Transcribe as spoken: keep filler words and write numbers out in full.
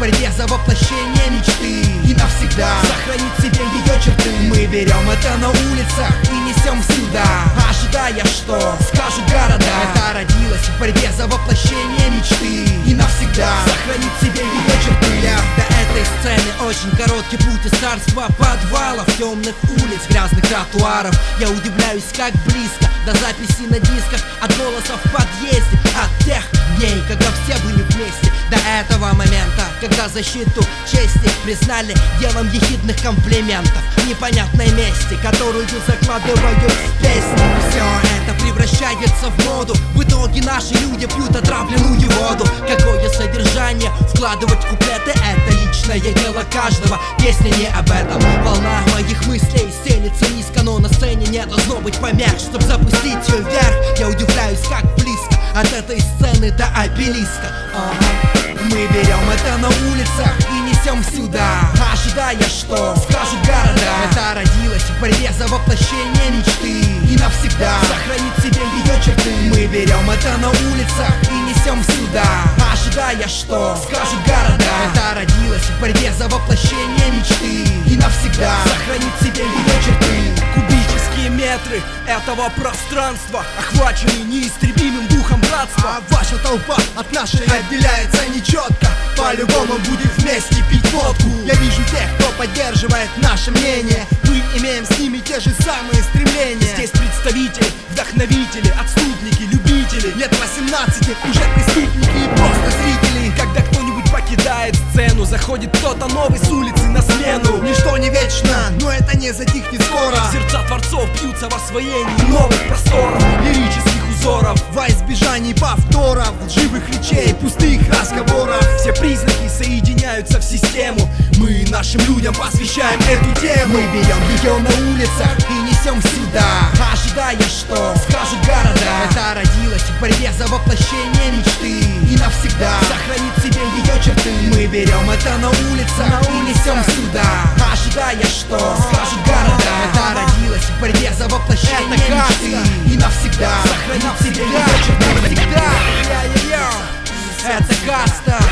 борьбе за воплощение мечты и навсегда сохранить в себе ее черты. Мы берем это на улицах и несем сюда, ожидая, что скажут города. Это родилось в борьбе за воплощение мечты и навсегда сохранить в себе ее черты. До этой сцены очень короткий путь из царства подвалов, темных улиц, грязных тротуаров. Я удивляюсь, как близко до записи на дисках, от голосов в подъезде, от тех дней, когда все были вместе. До этого момента, когда защиту чести признали делом ехидных комплиментов в непонятной мести, которую закладывают в песни. Все это превращается в моду. В итоге наши люди пьют отравленную воду. Какое содержание вкладывать в куплеты — это личное дело каждого. Песня не об этом. Волна моих мыслей стелится низко, но на сцене не должно быть помех, чтоб запустить ее вверх. Я удивляюсь, как близко от этой сцены до обелиска. Ага. Мы берем это на улицах и несем сюда, ожидая, что скажут города. Это родилось в борьбе за воплощение мечты и навсегда сохранить в себе ее черты. Мы берем это на улицах и несем сюда, ожидая, что скажут города. Это родилось в борьбе за воплощение мечты и навсегда сохранить в себе ее черты. Кубические метры этого пространства охвачены неистребимым духом братства. А ваша толпа от нашей отделяется нечетко. По-любому будем вместе пить водку. Я вижу тех, кто поддерживает наше мнение. Мы имеем с ними те же самые стремления. Здесь представители, вдохновители, отступники, любители. Нет восемнадцати, уже преступники и просто зрители. Когда кто-нибудь покидает сцену, заходит кто-то новый с улицы на смену. Ничто не вечно, но это не затихнет скоро. Сердца творцов бьются в освоении новых просторов, лирических узоров, во избежании повторов, лживых речей, пустых разговоров. Все признаки соединяются в систему. Мы нашим людям посвящаем эту тему. Мы берем ее на улицах и несем сюда, ожидая, что скажут города. Это родилось в борьбе за воплощение мечты и навсегда сохранить в себе ее черты. Мы берем это на улицах и несем сюда, ожидая, что скажут города. Это родилось в борьбе за воплощение мечты и навсегда сохранить в себе ее черты. Навсегда. Это каста.